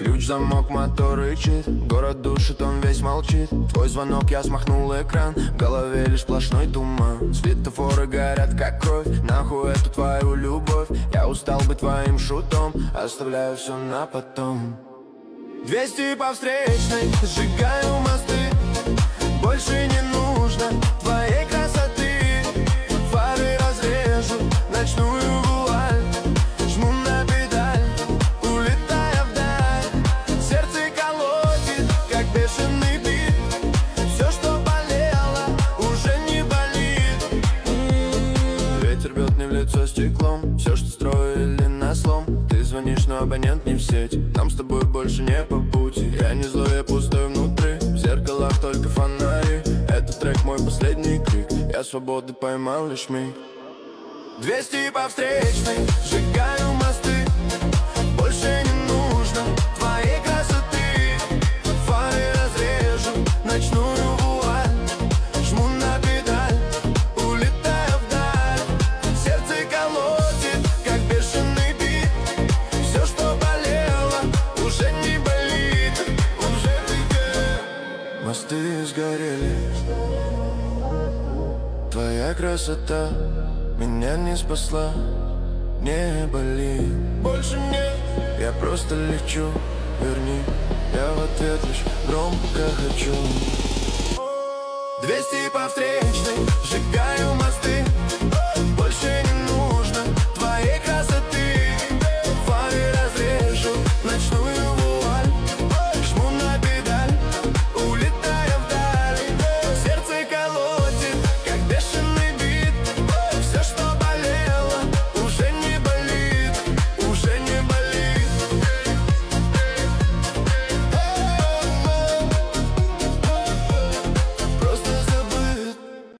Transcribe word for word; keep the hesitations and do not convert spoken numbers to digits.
Ключ, замок, мотор рычит, город душит, он весь молчит. Твой звонок, я смахнул экран, в голове лишь сплошной туман. Светофоры горят как кровь, нахуй эту твою любовь. Я устал быть твоим шутом, оставляю все на потом. Двести по встречной, сжигаю мосты. Больше не нужно твоей красоты. Фары разрежу, ночную вуаль. Жму на педаль, улетая вдаль. Сердце колотит, как бешеный бит. Все, что болело, уже не болит. Ветер бьет мне в лицо стеклом. Все, что строили на слом. Ты звонишь, но абонент не в сеть. Нам с тобой больше не по пути. Я не злой, я пустой внутри. В зеркалах только фонари. Этот трек мой последний крик. Я свободы поймал лишь миг. Двести по встречной, сжигаю мосты. Больше не нужно твоей красоты. Фары разрежу, ночную вуаль. Жму на педаль, улетаю вдаль. Сердце колотит, как бешеный бит. Все, что болело, уже не болит. Уже не. Мосты сгорели. Твоя красота меня не спасла, не болит. Больше нет. Я просто лечу, верни. Я в ответ лишь громко хочу. Двести по встречной, сжигаю мосты.